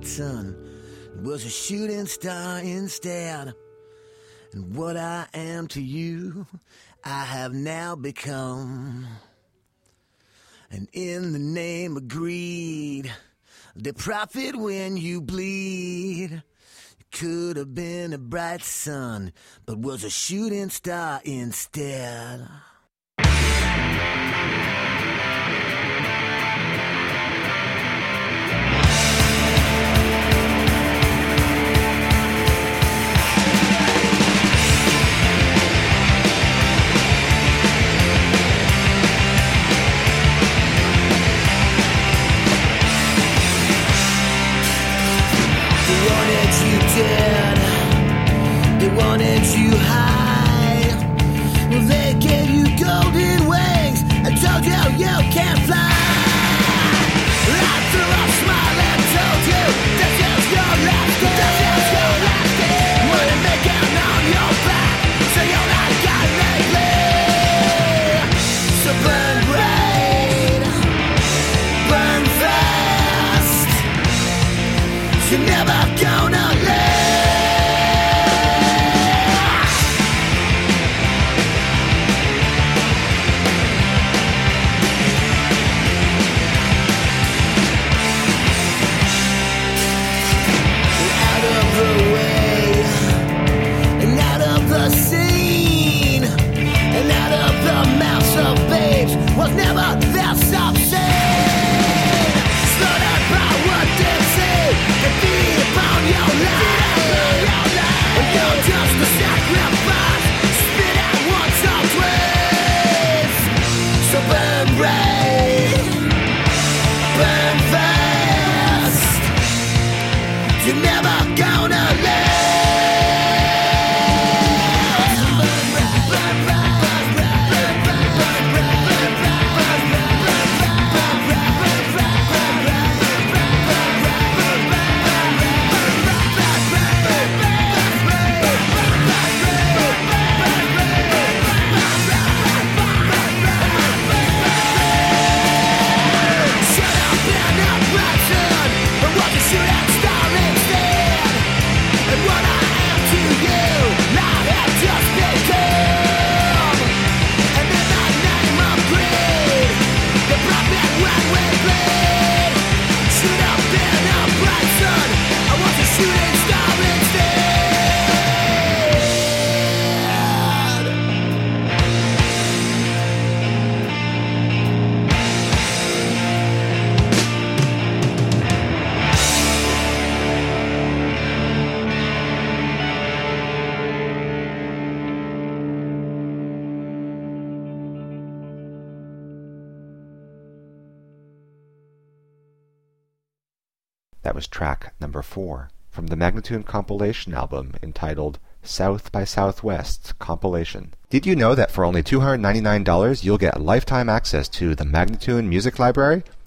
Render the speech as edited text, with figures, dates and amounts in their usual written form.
son was a shooting star instead. And what I am to you, I have now become. And in the name of greed, they profit when you bleed. You could have been a bright sun, but was a shooting star instead. They wanted you high. Well, they gave you golden wings and told you you can't fly. I threw a smile and told you this is your last day. This is your last day. Money making on your back, so you're not gonna lately. So burn bright, burn fast. You're never gonna live. Was never this obscene. Slaughtered by what they say. They feed upon your life. And you're just a sacrifice. Spit out once or twice. So burn bright, burn fast. You're never gonna live. That was track number 4 from the Magnatune compilation album entitled South by Southwest Compilation. Did you know that for only $299 you'll get lifetime access to the Magnatune Music Library?